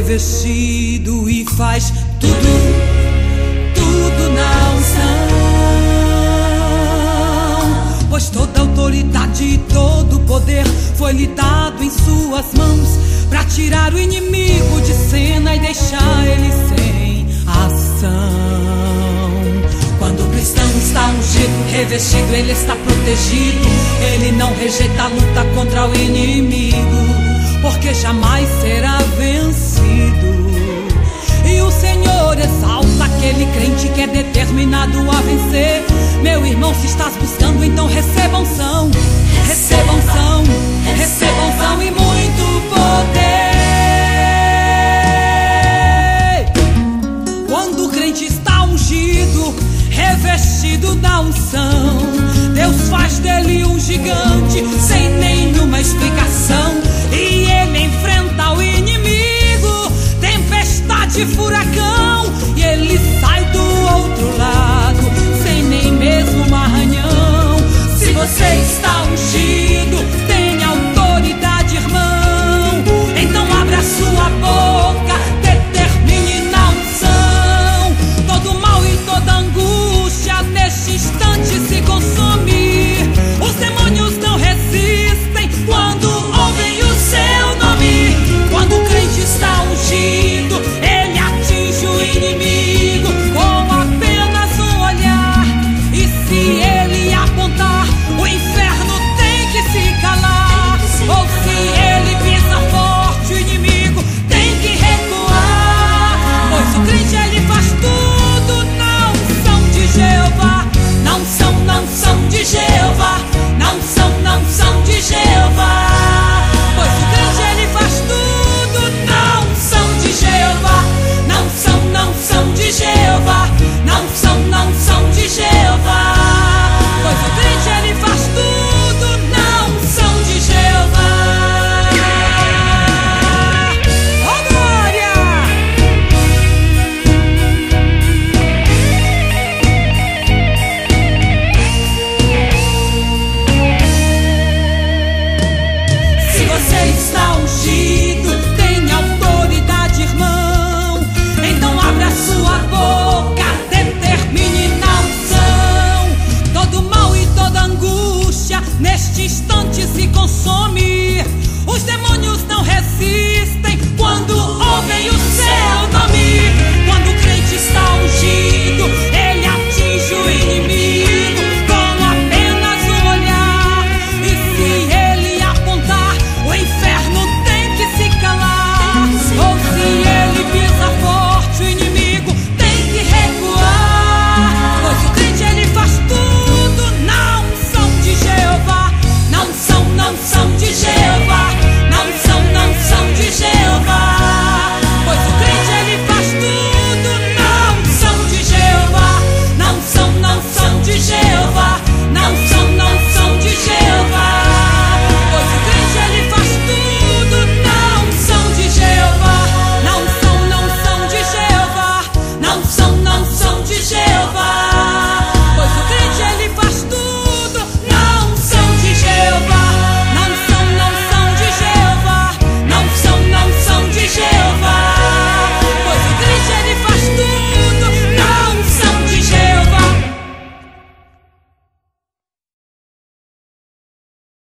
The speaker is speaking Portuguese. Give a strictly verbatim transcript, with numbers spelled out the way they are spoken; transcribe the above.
revestido e faz tudo, tudo na unção. Pois toda autoridade e todo poder foi lhe dado em suas mãos, pra tirar o inimigo de cena e deixar ele sem ação. Quando o cristão está ungido, revestido, ele está protegido. Ele não rejeita a luta contra o inimigo, porque jamais será vencido. E o Senhor exalta aquele crente que é determinado a vencer. Meu irmão, se estás buscando, então receba unção, receba unção, receba unção e muito poder. Quando o crente está ungido, revestido da unção, Deus faz dele um gigante sem nenhuma explicação. E ele enfrenta o inimigo, tempestade, furacão.